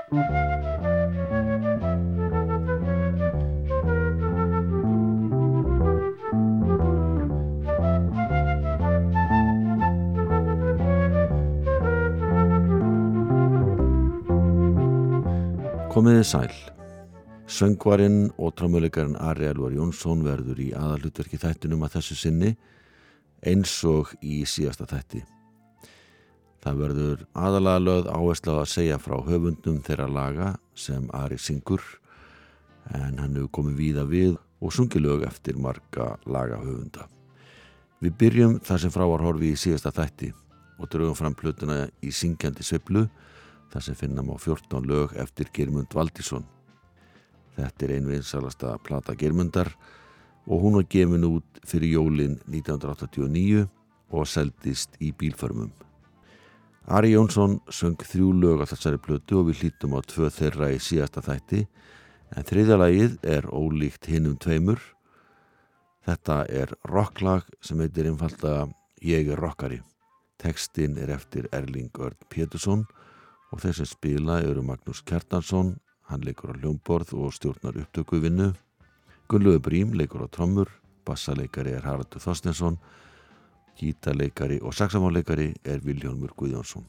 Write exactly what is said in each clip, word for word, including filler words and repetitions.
Komiði sæl. Söngvarinn og trommuleikarinn Ari Elvar Jónsson verður í aðalhlutverki þættinum að þessu sinni eins og í síðasta þætti. Það verður aðalega lögð áhersla á að segja frá höfundum þeirra laga sem Ari syngur, en hann hefur komið víða við og sungið lög eftir marga lagahöfunda. Við byrjum þar sem frá var horfið í síðasta þætti og drögum fram plötuna Í syngjandi sveiflu, þar sem finna má fjórtán lög eftir Geirmund Valtýsson. Þetta er ein vinsælasta plata Geirmundar og hún var gefin út fyrir jólin nítján hundruð áttatíu og níu og seldist í bílförmum. Ari Jónsson söng þrjú lög á þessari plötu og við hlýtum á tvö þeirra í síðasta þætti, en þriðja lagið er ólíkt hinum tveimur. Þetta er rocklag sem heitir einfaldlega Ég er rockari. Textinn er eftir Erling Örn Pétursson og þeir sem spila eru Magnús Kjartansson, hann leikur á hljómborð og stjórnar upptökuvinnu. Gunnlaugur Brím leikur á trommur, bassaleikari er Haraldur Þorsteinsson, gítarleikari og saxófónleikari er Vilhjálmur Guðjónsson.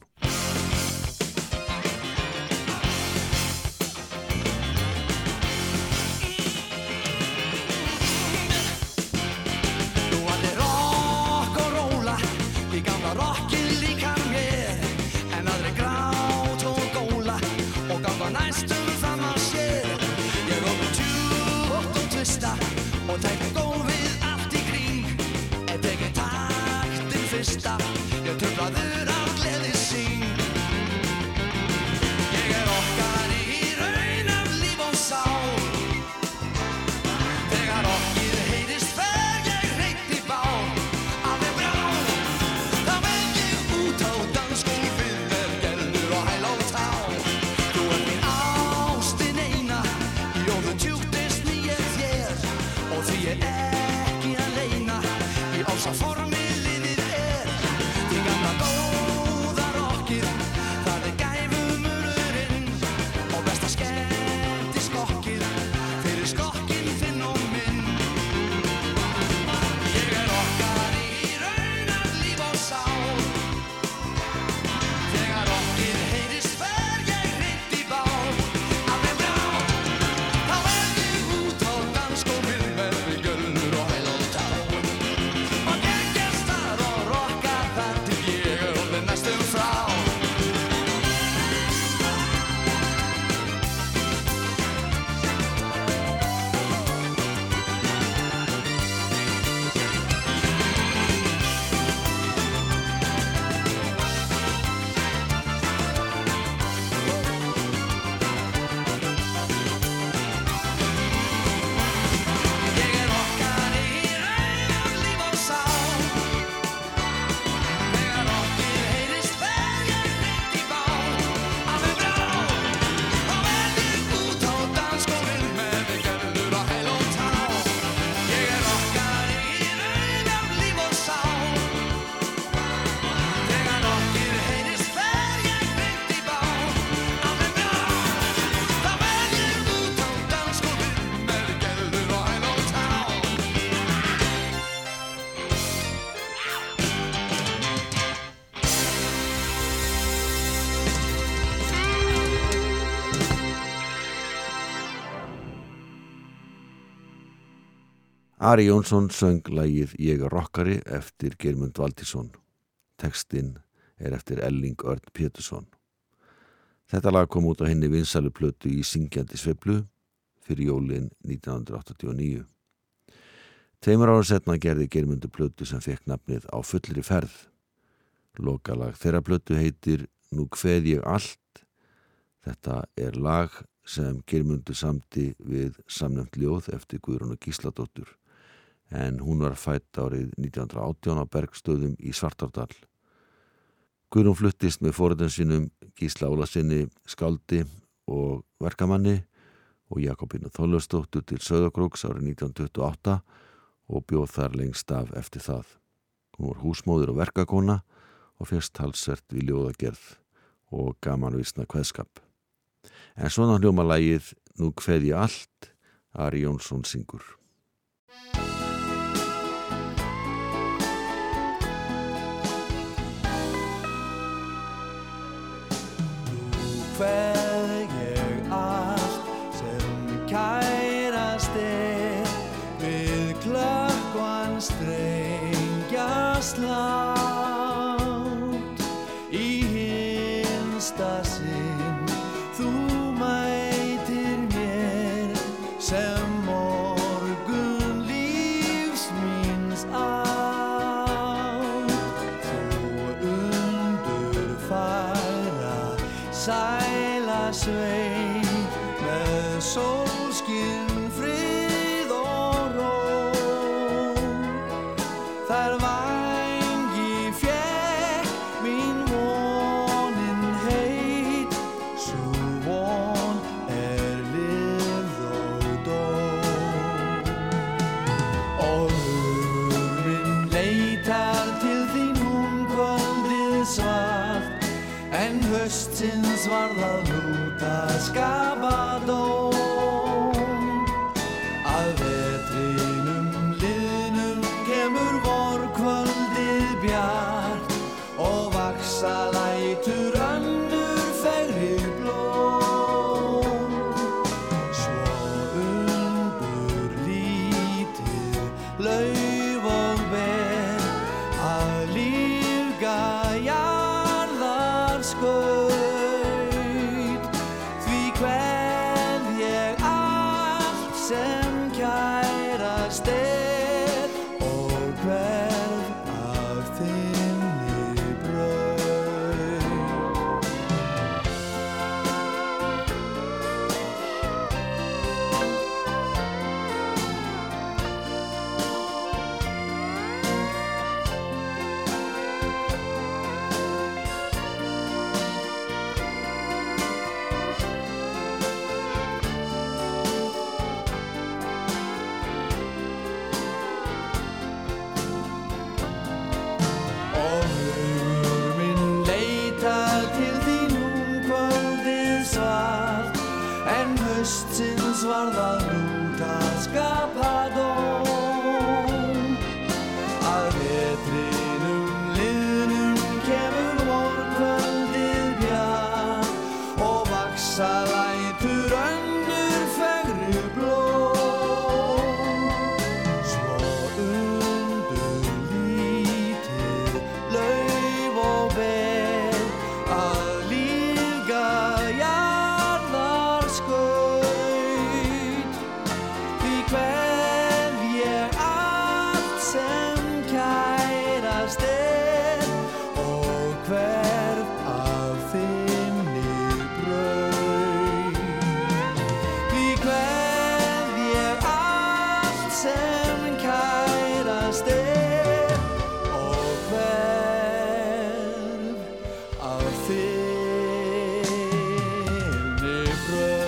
Ég truflaður af gleði sín. Ég er rockari í raun af líf og sál. Þegar rockið heyrist fer ég hreint í bál. Alveg brá, þá veg ég út á dansgólfið með gellur og hæl og tá. Þú ert mín ástin eina, ljóðu tjúktist nýja þér, og því ég ekki að leina í ása formi. Ari Jónsson söng lagið Ég er rockari eftir Geirmund Valtýsson. Textinn er eftir Erling Örn Pétursson. Þetta lag kom út á henni vinsælu plötu Í syngjandi sveiflu fyrir jólin nítján hundruð áttatíu og níu. Tveimur ára setna gerði Geirmundur plötu sem fekk nafnið Á fullri ferð. Lokalag þeirra plötu heitir Nú kveð ég allt. Þetta er lag sem Geirmundur samdi við samnefnt ljóð eftir Guðrúnu Gísladóttur, en hún var fædd árið nítján hundruð og átján á Bergsstöðum í Svartárdal. Guðrún fluttist með foreldrum sínum Gísla Ólasyni skáldi og verkamanni og Jakobínu Þorleifsdóttur til Sauðárkróks árið nítján hundruð tuttugu og átta og bjóð þar lengst af eftir það. Hún var húsmóðir og verkakona og fyrst talsvert við ljóðagerð og gamanvísna kveðskap. En svona hljóma lagið Nú kveð ég allt, Ari Jónsson syngur. Nú kveð ég allt sem kærast er við klökkvan strengja slátt í hinsta sinn þú mætir mér sem morgun lífs míns átt þú undur færa sæla sveit með sólskinn frið og ró þær vængi fékk mín vonin heit sú von er lifð og dó og hugur minn leitar til þín um kvöldið svart en haustsins varð að lúta skapa dóm að vetrinum liðnum kemur vor kvöldið bjart og vaksa lætur önnur fegri blóm svo undur lítið lauf og ber að lífga jarðar skaut því kveð ég allt sem kærast er og hverf af þinni braut og hugur minn leitar til þín um kvöldið svart en haustsins varð að lúta skapa dóm að vetrinum liðnum kemur vor kvöldið bjart og vaksa lætur önnur fegri blóm svo undur lítið lauf og ber að lífga jarðar skaut því kveð ég allt sem kærast er og hverf af þinni braut því kveð ég allt sem kærast er og hverf af þinni braut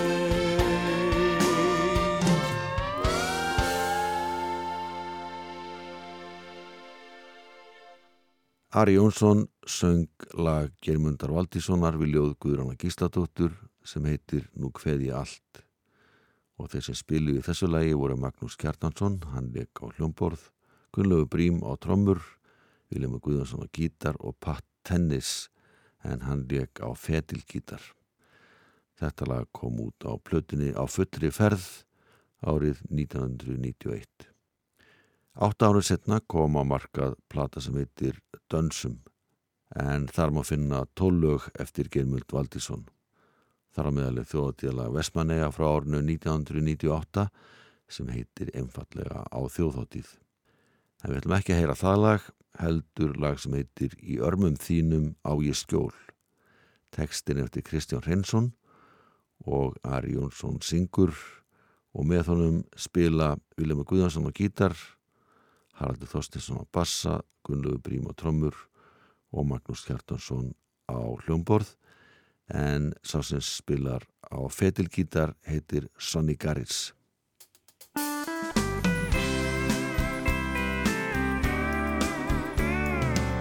Ari Jónsson söng lag Geirmundar Valtýssonar við ljóð Guðrúnar Gísladóttur sem heitir Nú kveð ég allt og þeir sem spiluðu í þessu lagi voru Magnús Kjartansson, hann lék á hljómborð, Gunnlaugur Brím á trommur, Vilhjálmur Guðjónsson á gítar og Pat Tennis en hann lék á fedilgítar. Þetta lag kom út á plötunni Á fullri ferð árið nítján hundruð níutíu og eitt. Átta árið setna kom á markað plata sem heitir Dönsum en þar má finna tólf lög eftir Geirmund Valtýsson. Þar á meðal er þjóðhátíðarlag Vestmannaeyja frá árinu nítján hundruð níutíu og átta sem heitir einfaldlega Á þjóðhátíð. En við ætlum ekki að heyra það lag, heldur lag sem heitir Í örmum þínum á ég skjól. Textin eftir Kristján Hreinsson og Ari Jónsson syngur og með honum spila Vilhjálmur Guðjónsson á gítar, Haraldur Þorsteinsson á bassa, Gunnlaugur Brím á trommur og Magnús Kjartansson á hljómborð en sá sem spilar á fedilgítar heitir Sonny Garris.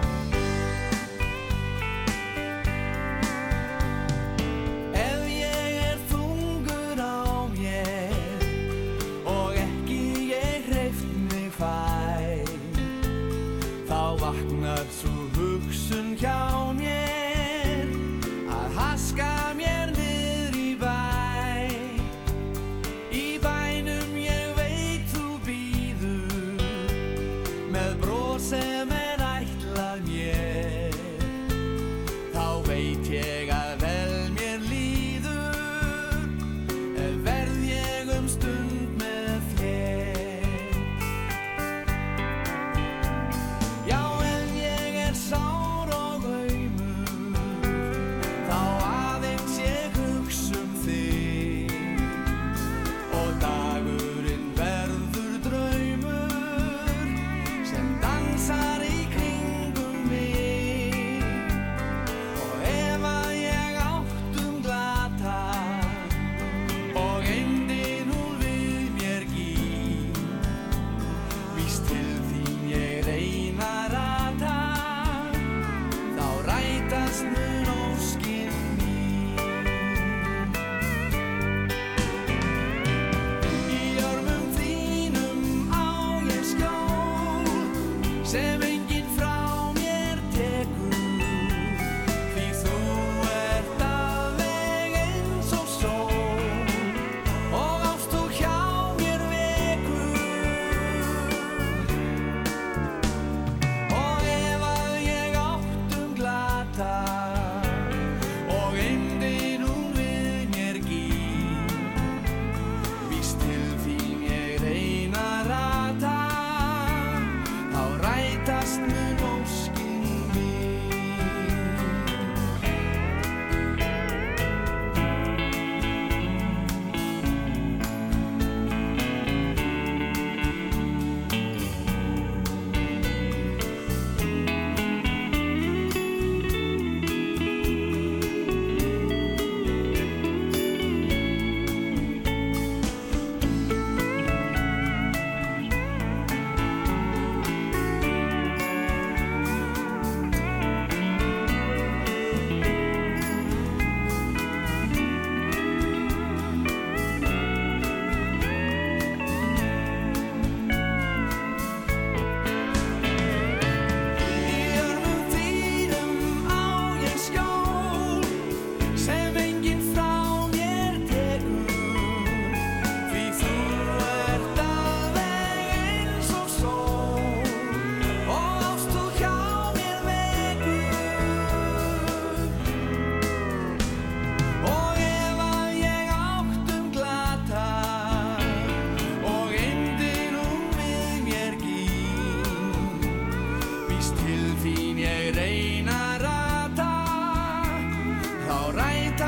Ef ég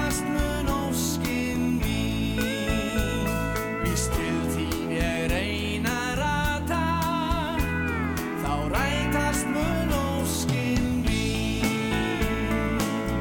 rætast mun óskin mín, víst til þín ég reyna að rata, þá rætast mun óskin mín.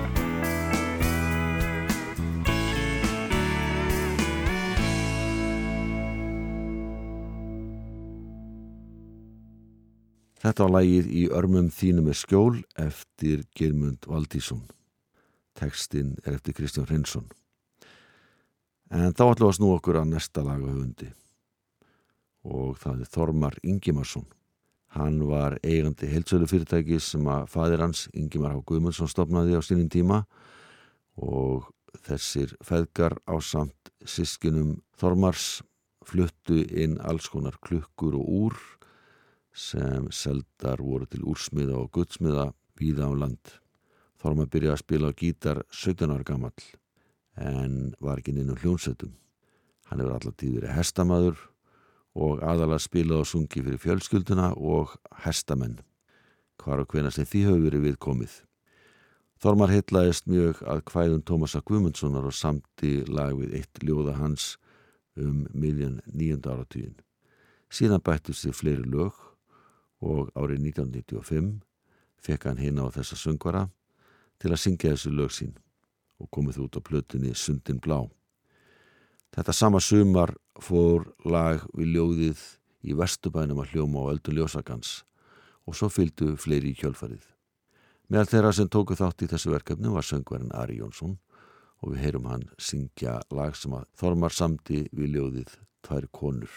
Þetta var lagið Í örmum þínum er skjól eftir Geirmund Valdísson. Textinn er eftir Kristján Hreinsson. En þá ætlum við að snúa okkur að næsta lagahöfundi og það er Þormar Ingimarsson. Hann var eigandi heildsölufyrirtækis sem að faðir hans, Ingimar H. Guðmundsson, stofnaði á sínum tíma og þessir feðgar ásamt systkinum Þormars fluttu inn alls konar klukkur og úr sem seldar voru til úrsmiða og gullsmiða víða á land. Þormar byrjaði að spila á gítar sautján ára gamall en var ekki inn á hljómsveitum. Hann hefur alla tíð verið hestamaður og aðalega spilað og sungi fyrir fjölskylduna og hestamenn, hvar og hvenær sem því hefur verið viðkomið. Þormar heillaðist mjög að kvæðum Tómasar Guðmundssonar og samti lag við eitt ljóða hans um miðjan níunda áratuginn. Síðan bættust við fleiri lög og árið nítján hundruð níutíu og fimm fekk hann hina á þessa söngvara til að syngja þessu lög sín og komið út á plötunni Sundin blá. Þetta sama sumar fór lag við ljóðið í Vesturbænum að hljóma á öldum ljósakans og svo fylgdu fleiri í kjölfarið. Meðal þeirra sem tóku þátt í þessu verkefni var söngvarinn Ari Jónsson og við heyrum hann syngja lag sem að Þormar samdi við ljóðið Tvær konur.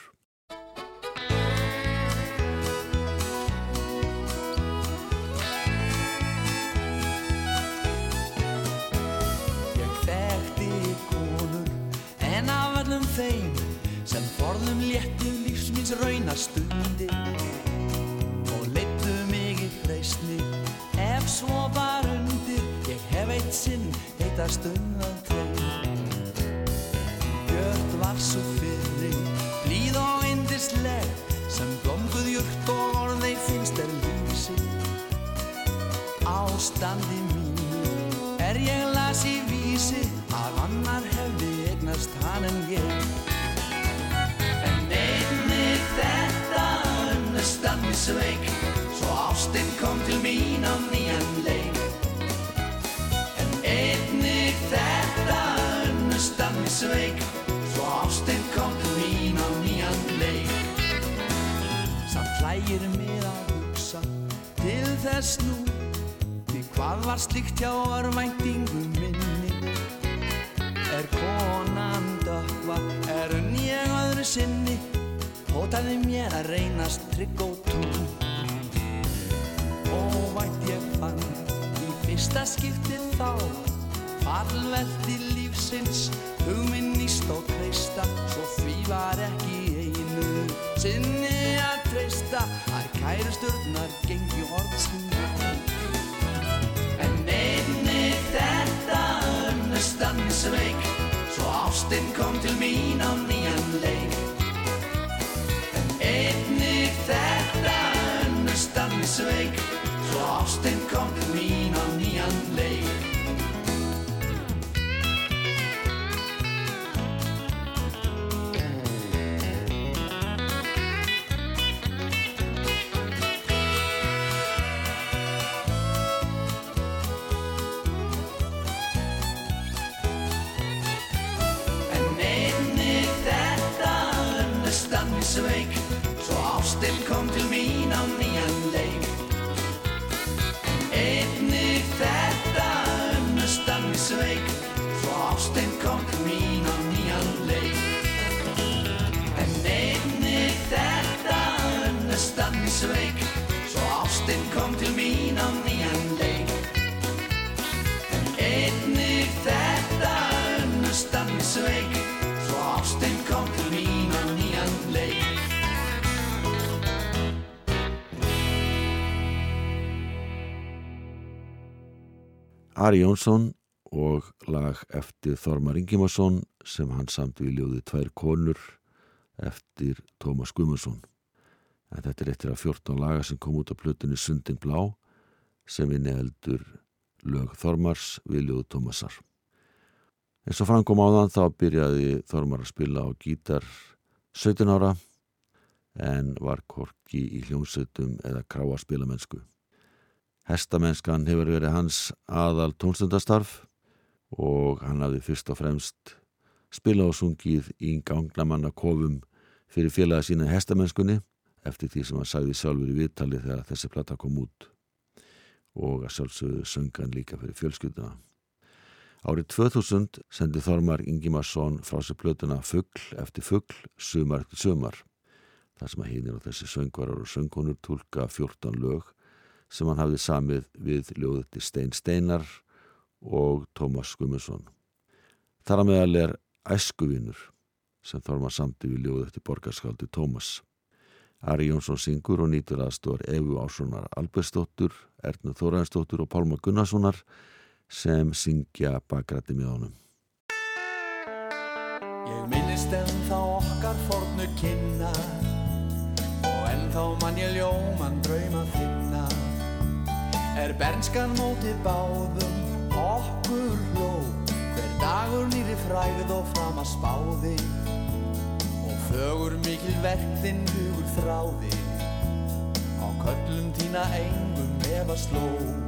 Þeim sem forðum léttu lífs míns raunar stundi og leiddu mig í freistni ef svo var undir ég hef eitt sinn heitast um að þeim. Björt var svo fyrri, blíð og yndisleg sem blómguð jurt og orðei finnst er lýsi. Ástandi mínu er ég las í vísi að annar hefði eignast hann en ég. En einnig þetta unnustan mig sveik, svo ástin kom til mín á nýjan leik. En einnig þetta unnustan mig sveik, svo ástin kom til mín á nýjan leik. Samt hlægir mig að hugsa til þess nú, því hvað var slíkt hjá örvæntingu minni. Er konan dökkva, er unn ég öðru sinni, hótaði mér að reynast trygg og trú. Óvænt ég fann í fyrsta skiptið þá, fallvelti lífsins, hugminn nýst og kreista, svo því var ekki einu sinni að treysta, að kærusturnar gengi orð sinna. En einnig þetta unnustan mig sveik, svo ástin kom til mín á nýjan leik. En einnig þetta unnustan mig sveik, svo ástin kom til mín á nýjan leik. Sveik, svo ástin kom til mín á nýjan leik. Einnig þetta unnustan mig sveik, svo ástin kom til mín á nýjan leik. En einnig þetta unnustan mig sveik, svo ástin kom til mín á nýjan leik. En einnig þetta unnustan mig sveik, svo ástin kom til mín á nýjan leik. Ari Jónsson og lag eftir Þormar Ingimarsson sem hann samdi við ljóðið Tvær konur eftir Tómas Guðmundsson. En þetta er eftir að fjórtán laga sem kom út á plötunni Sundin blá sem inniheldur lög Þormars við ljóð Tómasar. Eins og fram kom áðan þá byrjaði Þormar að spila á gítar sautján ára en var hvorki í hljómsveitum eða kráa spilamennsku. Hestamennskan hefur verið hans aðal tónstundastarf og hann hafði fyrst og fremst spilað og sungið í gangnamanna kofum fyrir félaga sína í hestamennskunni eftir því sem hann sagði sjálfur í viðtali þegar þessi plata kom út og að sjálfsögðu söng hann líka fyrir fjölskylduna. Árið tvö þúsund sendi Þormar Ingimarsson frá sér plötuna Fugl eftir fugl, sumar eftir sumar. Það sem að hinir og þessi söngvarar og söngkonur túlka fjórtán lög sem hann hafði samið við ljóðið Stein Steinar og Tómas Guðmundsson. Þar að meðal er Æskuvinur sem Þormar samdi við ljóðið eftir borgarskáldi Tómas. Ari Jónsson syngur og nýtur aðstoðar Evu Ássonar Albertsdóttur, Ernu Þórarinsdóttur og Pálma Gunnarssonar sem syngja bakrætti með honum. Ég minnist ennþá okkar fornu kynna og ennþá mann ég ljóman drauma finna. Er bernskan móti báðum okkur hló, hver dagur nýri frægð og fram að spáði og fögur mikil verk þinn hugur þráði á köllum þína engum efa sló.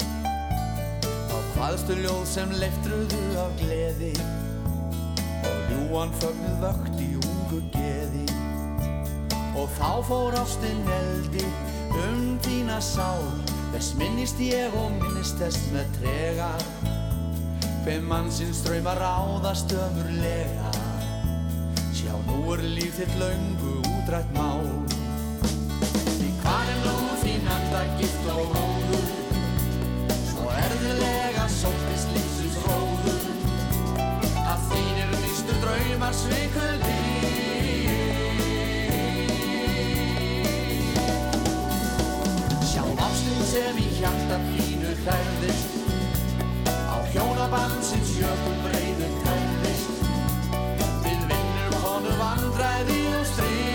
Hvaðstu ljóð sem leiftruðu af gleði og ljúan fögnuð vökt í ungu geði og þá fór ástin eldi þína sál, þess minnist ég og minnist þess með trega, hve mannsins draumar ráðast ömurlega. Sjá, nú er líf þitt löngu útrætt mál. Því hvar er nú þín andagift og róður, svo erðilega sóttist lífsins róður, að þínir nýstu draumar sviku líf. Sjá ástin sem í hjarta þínu hrærðist, á hjónabandsins jökulbreiðu kærðist, við vinnur konu vandræði og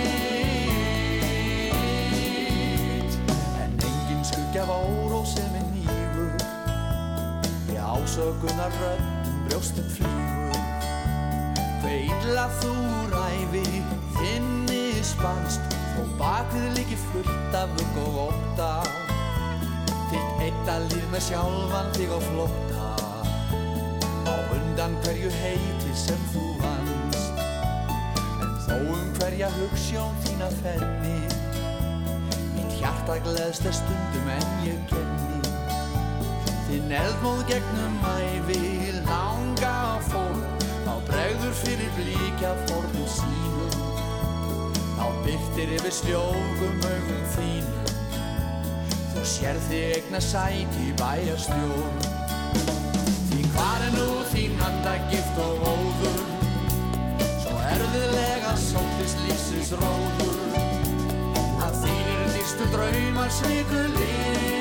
stríð. En engin skuggi af óró sem er nýgur, í ásökunar röddum brjóstum flýgur. Hve illa þú ræfi þinni spannst, þó bakvið liggi fullt af vugg og ótta, þitt eitt að líf með sjálfan þig á flótta, á undan hverju heiti sem þú vannst. En þó um hverja hugsjón þína fenni, mitt hjarta gleðst er stundum en ég kenni. Þinn eldmóð gegnum ævi langa fór, þá bregður fyrir blíkja forðum sínum, þá birtir yfir sljógum augum þínum. Þú sérð þig eigna sæti í bæjarstjórn. Því hvar er nú þín andagift og óður, svo erfiðlega sóttist lífsins róður, að þínir nýstu draumar sviku líf.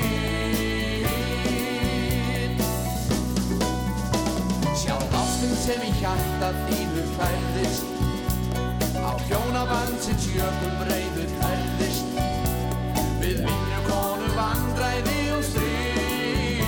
Sjálf ástin sem í hjarta þínu færðist, á hjónabandsins jökulbreiðu kærðist, við vinnu konu vandræði og stríð.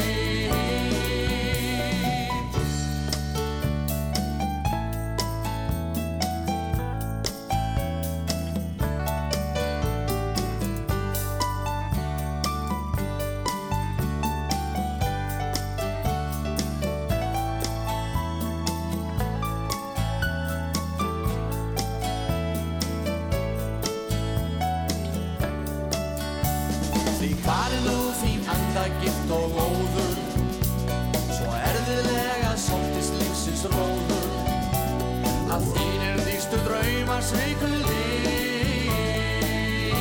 Hvar er nú þín andagift og óður, svo erfiðlega sóttist lífsins róður, að þínir nýstu draumar sviku líf.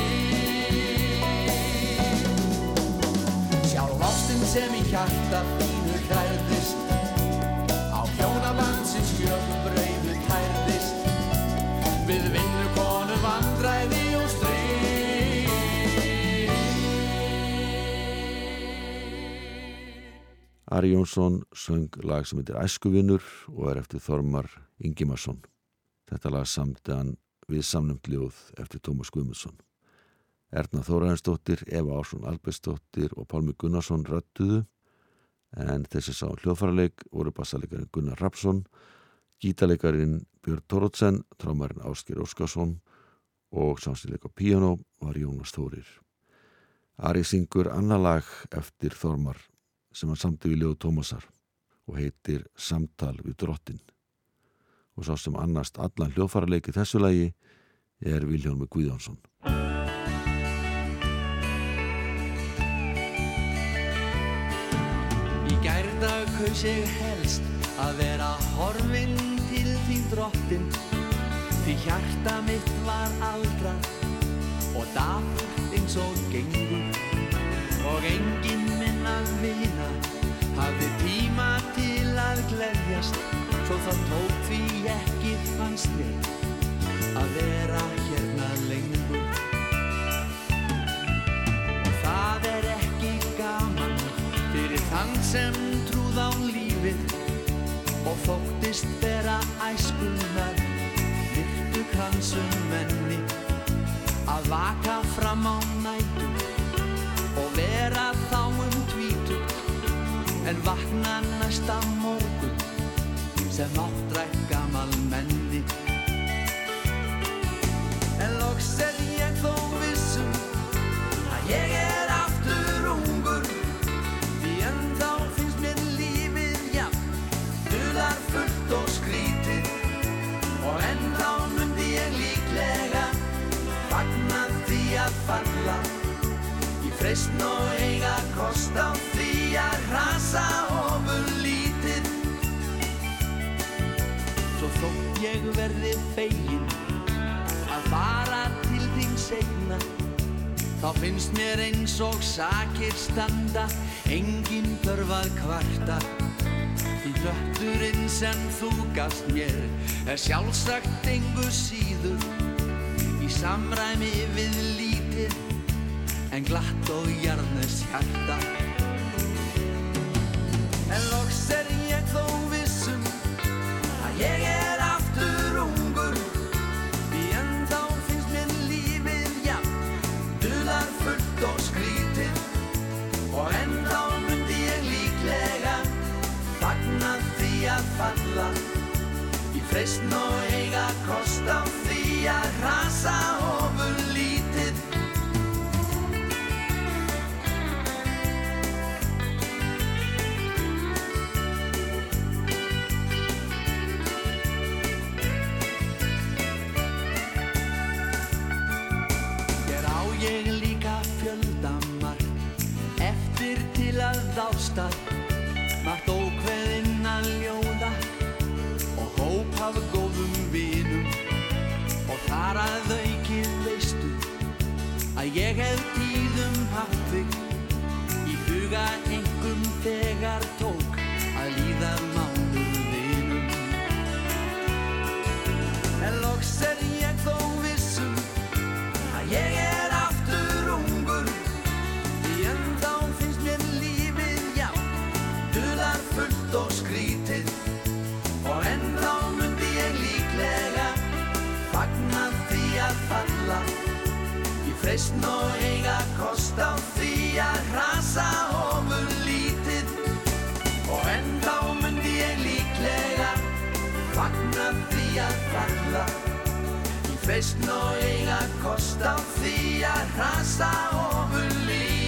Sjálf ástin sem í hjarta þínu hrærðist, á hjónabandsins jökulbreiðu kærðist, við vinnu konu vandræði og stríð. Ari Jónsson söng lag sem heitir Æskuvinur og er eftir Þormar Ingimarsson. Þetta lag samdi hann við samnefnt ljóð eftir Tómas Guðmundsson. Erna Þórarinsdóttir, Eva Ásson Albertsdóttir og Pálmi Gunnarsson rödduðu, En þessi sá hljóðfæraleik voru bassaleikarin Gunnar Rapsson, gítarleikarin Björn Thoroddsen, trommarinn Ásgeir Óskarsson og samstíðleik á píanó var Jónas Þórir. Ari syngur annað lag eftir Þormar sem hann samdi við ljóð Tómasar og heitir Samtal við drottin. Og sá sem annast allan hljóðfæraleik í þessu lagi er Vilhjálmur Guðjónsson. Í gærdag kaus ég helst að vera horfinn til þín drottin, því hjarta mitt var aldrað og dapurt eins og gengur, og enginn minn að vina hafði tíma til að gleðjast, svo það tók því ekki fannst mér að vera hérna lengur. Og það er ekki gaman fyrir þann sem trúð á lífið og þóttist bera æskunar virtu kransum menni, að vaka fram á nætur og vera þá um tvítugt, en vakna næsta morgun sem áttrætt gamal menni. En loks er ég þó vissum að ég er aftur ungur, því ennþá finnst mér lífið jafn dularfullt og skrítið, og ennþá mundi ég líklega fagna því að falla í freistn og eiga kost á því að hrasa ofurlítið. Svo þótt ég verði fegin að fara til þín seinna, þá finnst mér eins og sakir standa, engin þörf að kvarta, því hlötturinn sem þú gafst mér er sjálfsagt engu síður í samræmi við lítið en glatt og jarðnes hjarta. En loks er ég þó vissum að ég er aftur ungur, því ennþá finnst mér lífið jafn dularfullt og skrítið, og ennþá mundi ég líklega fagna því að falla í freistn og eiga kost á því að hrasa ofurlítið. Hér á ég líka fjöldamargt eftir til að dásta, margt ókveðinn að ljóða og hóp af góðum vinum, og þar að auki veistu að ég hef tíðum haft þig í huga, einkum þegar tók að líða mánuðinum. En loks er ég þó vissum að ég er aftur ungur, því ennþá finnst mér lífið jafn dularfullt og skrítið, og ennþá mundi ég líklega fagna því að falla í freistn og eiga kost á því að hrasa ofurlítið, og ennþá mundi ég líklega fagna því að falla í freistn og eiga kost á því að hrasa ofurlítið.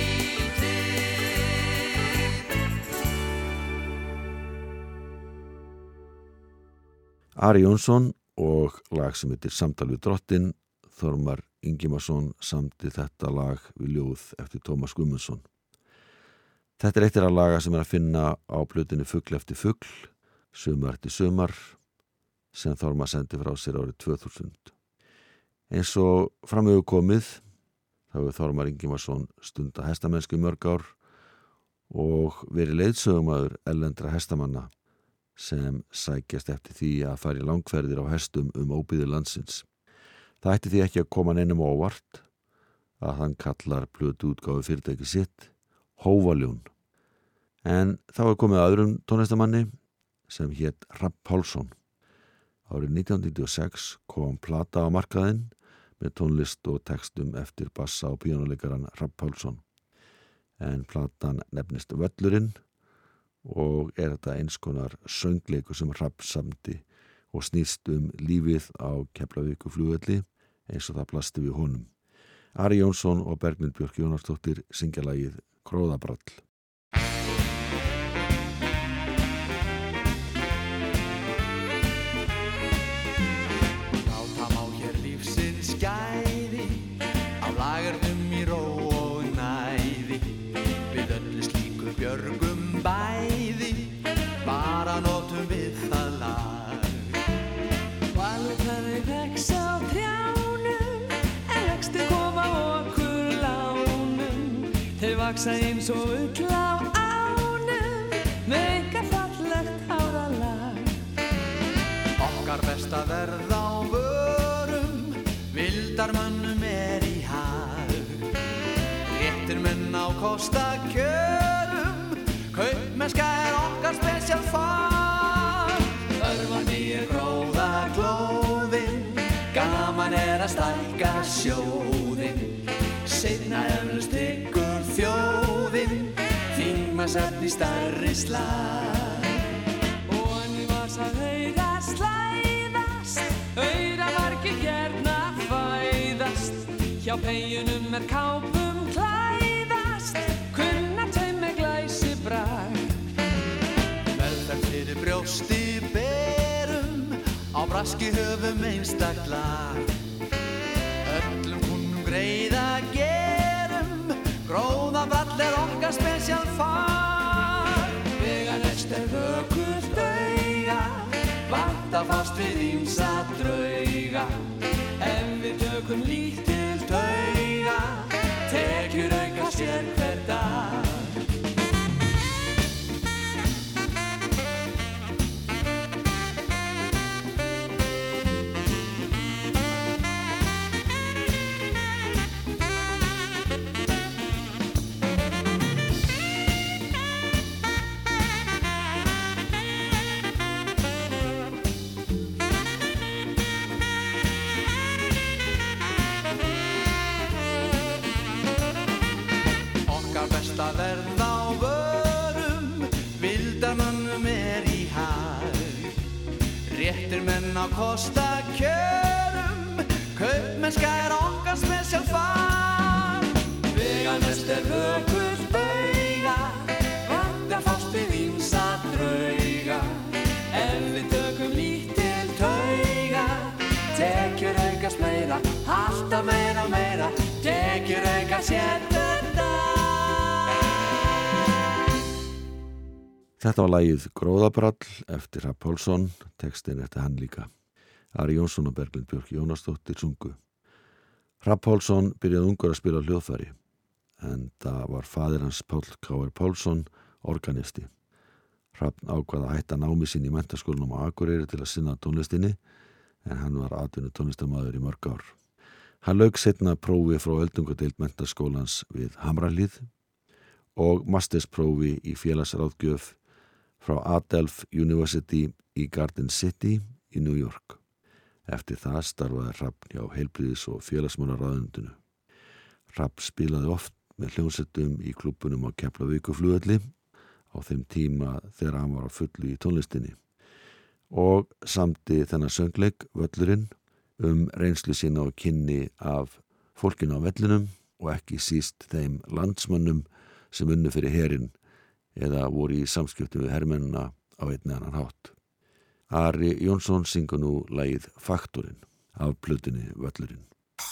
Ari Jónsson og lag sem heitir Samtal við drottin. Þormar Ingimarsson samdi þetta lag við ljóð eftir Tómas Guðmundsson. Þetta er eitt af laga sem er að finna á plötunni Fugl eftir fugl, Sumar eftir sumar, sem Þormar sendi frá sér árið tvö þúsund. Eins og fram hefur komið, þá hefur Þormar Ingimarsson stunda hestamennsku í mörg ár og verið leiðsögumaður erlendra hestamanna sem sækjast eftir því að fara í langferðir á hestum um óbyggðir landsins. Það ætti því ekki að koma neinum á óvart að hann kallar plötu útgáfu fyrirtæki sitt Hóvaljón. En þá er komið að öðrum tónlistamanni sem hét Hrafn Pálsson. Árið nítján hundruð níutíu og sex kom plata á markaðinn með tónlist og textum eftir bassa- og píanóleikaran Hrafn Pálsson. En platan nefnist Völlurinn og er þetta eins konar söngleikur sem Hrafn samdi og snýst um lífið á Keflavíkurflugvelli eins og það blasti við honum. Ari Jónsson og Berglind Björk Jónasdóttir syngja lagið Gróðabrall. Láta má hér lífsins gæði á lagernum í ró og næði, við öllu slíku björgum bæði, bara notum við það lag. Valkvæði vex á trjánum, en vexti koma okkur lánum. Þeir vaksa eins og ull á ánum, með enga fallegt háralag. Okkar besta verð á vörum, vildarmönnum er í hag. Réttir menn á kosta kjörum, kaupmennska er okkar spesial fag. Örvandi er gróða glóðin, gaman er að stækka sjóðin. Seinna eflaust tekur þjóðin, þingmannsefni stærri slag. Og henni var að heyra slæðast, heyra margir hérna fæðast. Hjá peyjunum er kápum klæðast, kunna taum með glæsi brag. Velferð fyrir brjósti berum, á braski höfum einstakt lag. Öllum kunnum greiða gerum, gróðabrall er okkar spesial fag. Veganest er vökult auga, vant að fást við ýmsa drauga. Ef við tökum lítil tauga, tekjur auka sér hver dag. Verð á vörum, vildarmönnum er í hag. Réttir menn á kosta kjörum, kaupmennska er okkar spesial fag. Veganest er vökult auga, vant að fást við ýmsa drauga. Ef við tökum lítil tauga, tekjur aukast meira, alltaf meira og meira, tekjur aukast sér hver dag. Þetta var lagið Gróðabrall eftir Hrafn Pálsson, textin eftir hann líka. Ari Jónsson og Berglind Björk Jónasdóttir sungu. Hrafn Pálsson byrjaði ungur að spila hljóðfæri, en það var faðir hans Páll K R Pálsson organisti. Hrafn ákvað að hætta námi sín í menntaskólanum á Akureyri til að sinna tónlistinni, en hann var atvinnu tónlistarmaður í mörg ár. Hann lauk seinna prófi frá öldungadeild menntaskólans við Hamrahlíð og mastersprófi í félagsráðgjöf frá Adelph University í Garden City í New York. Eftir það starfaði Hrafn hjá heilbrigðis- og félagsmálaráðuneytinu. Hrafn spilaði oft með hljómsveitum í klúbbunum á Keflavíkurflugvelli á þeim tíma þegar hann var á fullu í tónlistinni og samdi þennan söngleik Völlurinn um reynslu sína og kynni af fólkinu á vellinum og ekki síst þeim landsmönnum sem unnu fyrir herinn eða voru í samskiptum við hermennina á einn eða annan hátt. Ari Jónsson syngur nú lagið Faktorinn af plötunni Völlurinn.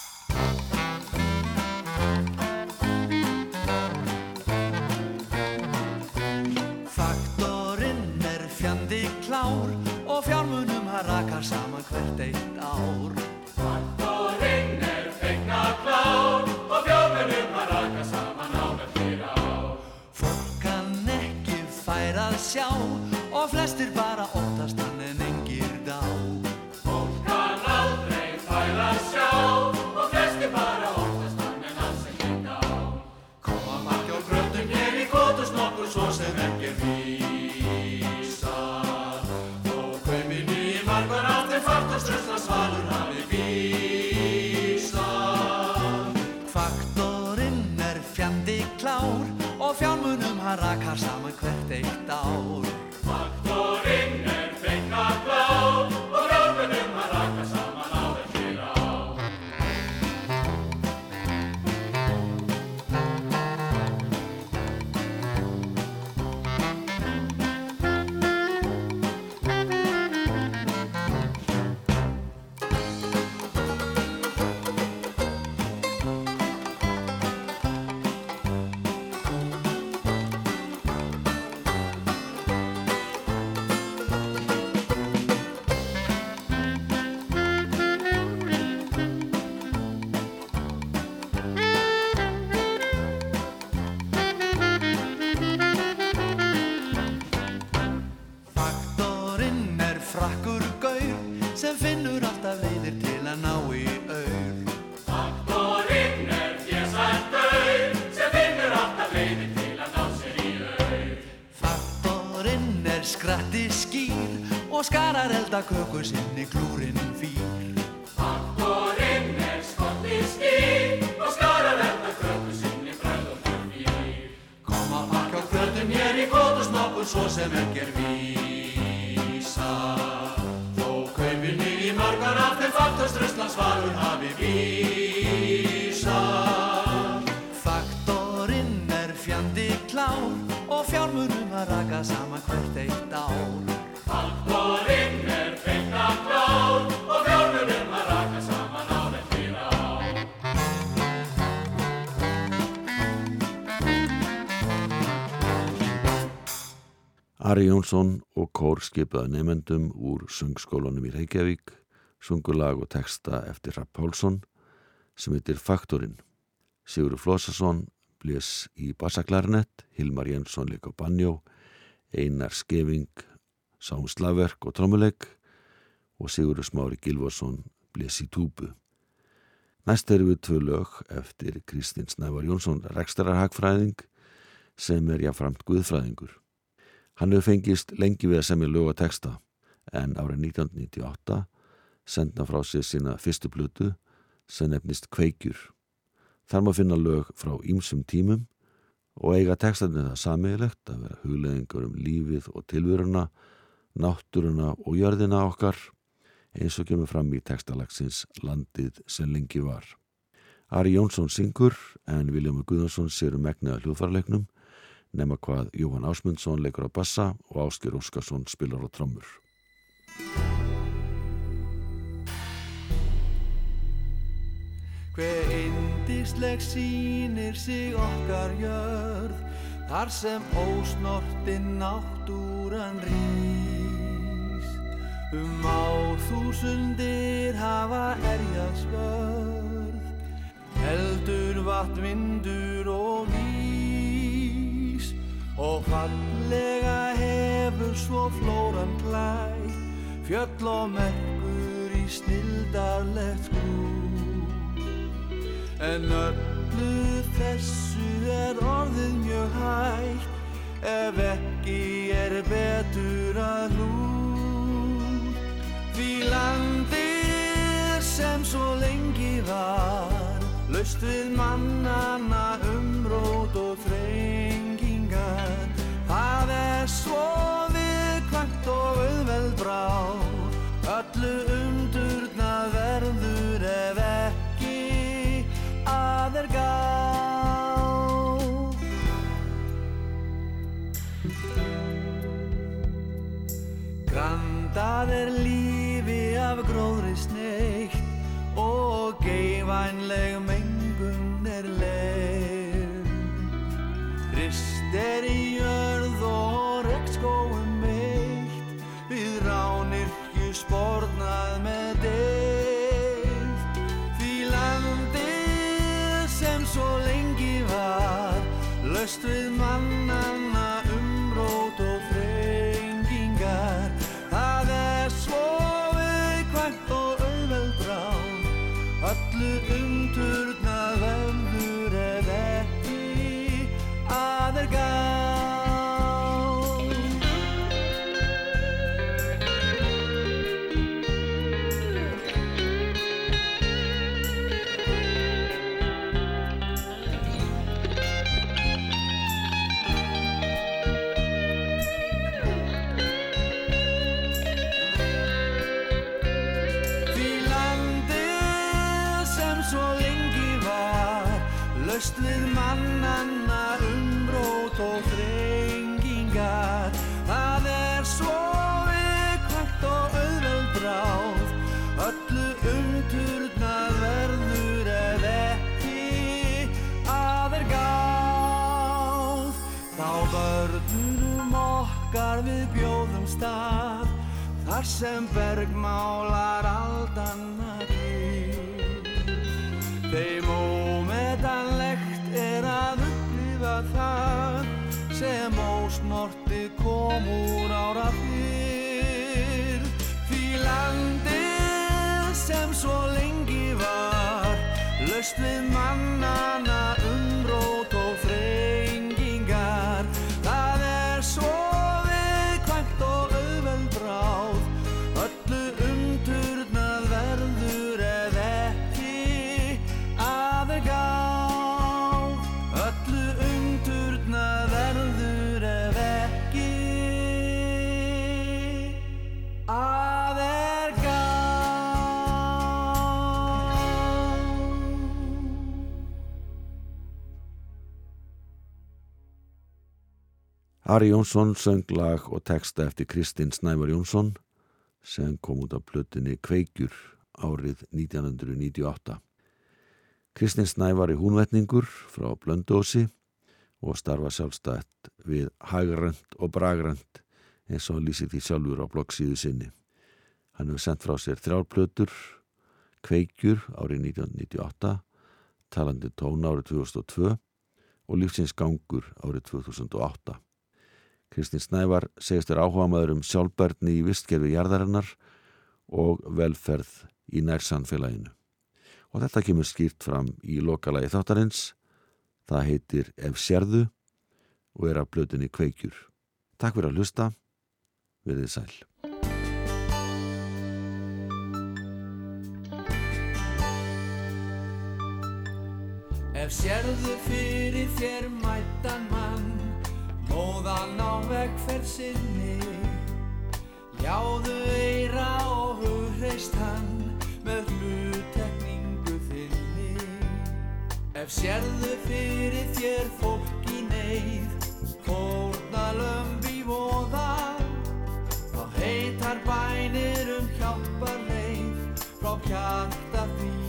Faktorinn er fjandi klár og fjármunum hann rakar saman hvert eitt ár. Faktorinn er feikna klár og fjármunum hann rakar saman ár eftir ár. Fólk kann ekki færa að sjá og flestir bara óttast hann en engir dá. Fólk kann aldrei færa að sjá og flestir bara óttast hann en alls ekki dá. Koma margir á gröftum hér í kótus nokkur svo sem ekki er vísa. Þó kaumi nýjir margar á þeim faktorstrusla svalur hafi vísa. Faktorinn er fjandi klár og fjármunum hann rakar saman hvert eitt ár. sem finnur alltaf leiðir til að ná í aur. Faktorinn er fésælt gaur sem finnur alltaf leiðir til að ná sér í aur. Faktorinn er skratti skýr og skarar elda köku sinni klúrin fýr. Faktorinn er skotti skýr og skarar elda köku sinni bröðum fýr. Kom að pakka kvöldum hér í kótusnokkun svo sem ekki er vísa. Þó kaufinni í mörgar af þeim faktorstruslan svalur hafi vísa. Faktorinn er fjandi klár og fjármunum að raka saman hvert eitt ár. Faktorinn er feikna klár og fjármunum að raka saman ár eftir ár. Ari Jónsson og kór skipaði nemendum úr söngskólanum í Reykjavík sungu lag og texta eftir Hrafn Pálsson sem heitir Faktorinn. Sigurður Flósason blés í bassaklarnett, Hilmar Jensson lék á banjó, Einar Skeving sá um slagverk og trommuleik og Sigurður Smári Gylfason blés í túbu. Næst erum við tvö lög eftir Kristín Snævar Jónsson, rekstrarhagfræðing sem er jafnframt guðfræðingur. Hann hefur fengist lengi við að semja lög og texta en árið nítján hundruð níutíu og átta senda frá sér sína fyrstu plötu sem nefnist Kveikjur. Þar má finna lög frá ýmsum tímum og eiga textarnir það sameiginlegt að vera hugleiðingur um lífið og tilveruna, náttúruna og jörðina okkar eins og kemur fram í textalagsins Landið sem lengi var. Ari Jónsson syngur en Vilhjálmur Guðjónsson sér um megnið af hljóðfæraleiknum nema hvað Jóhann Ásmundsson leikur á bassa og Ásgeir Óskarsson spilar á trommur. Hve yndisleg sýnir sig okkar jörð, þar sem ósnortin náttúran rís. Um árþúsundir hafa erjað svörð, eldur, vatn, vindur og ís. Og fallega hefur svo flóran klætt, fjöll og merkur í snilldarlegt skrúð. En öllu þessu er orðið mjög hægt, ef ekki er betur að hlúð. Því landið sem svo lengi var, laust við mannanna umrót og þrengingar. Það er svo viðkvæmt og auðveld bráð, öllu umturnað verður ef ekki að er gáð. Grandað er lífi af gróðri sneitt og geivænleg mengun er leið. Rist er í jörð og regnskógum meitt, við rányrkju spornað með deyft. Því landið sem svo lengi var, laust við mannanna umrót og þrengingar. Það er svo viðkvæmt og auðveld bráð, öllu umturnað verður ef ekki að er gáð. Laust við mannanna umrót og þrengingar. Það er svo viðkvæmt og auðveld bráð, öllu umturnað verður ef ekki að er gáð. Þá börnunum okkar við bjóðum stað, þar sem bergmálar aldanna til. Þeim ómetanlegt er að upplifa það sem ósnortið kom úr ára fyrr. Því landið sem svo lengi var, laust við mannana umrót og þrengingar. Það er svo viðkvæmt og auðveld bráð, öllu umturnað verður ef ekki að er gáð. Öllu umturnað verður ef ekki að er gáð. Ari Jónsson söng lag og texta eftir Kristinn Snævar Jónsson sem kom út af plötunni Kveikjur árið nítján hundruð níutíu og átta. Kristinn Snævar er húnvetningur frá Blönduósi og starfa sjálfstætt við hægrönt og bragrönt eins og hann lýsir því sjálfur á bloggsíðu sinni. Hann hefur sendt frá sér þrjár plötur, Kveikjur árið nítján hundruð níutíu og átta, Talandi tón árið tvö þúsund og tvö og Lífsins gangur árið tvö þúsund og átta. Kristinn Snævar segist þér áhugamaður um sjálfbærni í vistkerfi jarðarinnar og velferð í nærsamfélaginu. Og þetta kemur skýrt fram í lokalagi þáttarins. Það heitir Ef sérðu og er af plötunni Kveikjur. Takk fyrir að hlusta. Verið sæl. Ef sérðu fyrir þér mætan mann, móðan á vegferð sinni, ljáðu eyra og hugreist hann með hluttekningu þinni. Ef sérðu fyrir þér fólk í neyð, fórnarlömb í voða, þá heitar bænir um hjálparleið frá hjarta því